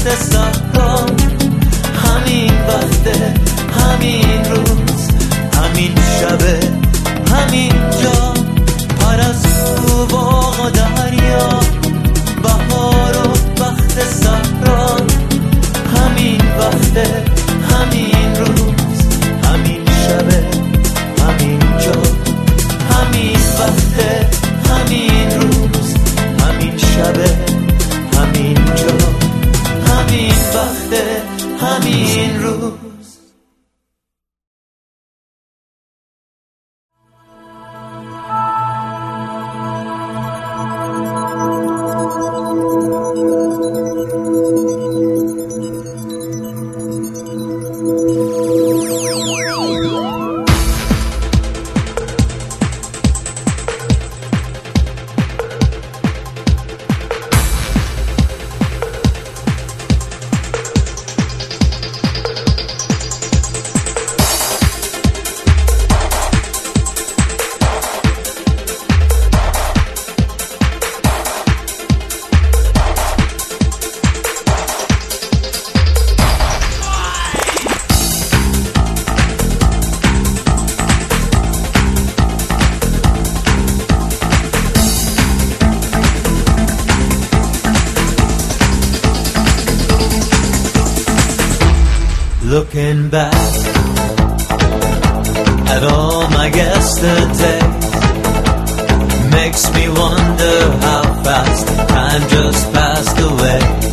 وقت صحرا، همین وقته، همین روز، همین شبه، همین جا، پرستو باغ و دریا، بهار و وقت صحرا، همین وقته، همین روز، همین شبه، همین جا، همین وقته، همین روز، همین شبه، همین جا، همین وقته، همین روز. Looking back at all my yesterdays makes me wonder how fast time just passed away.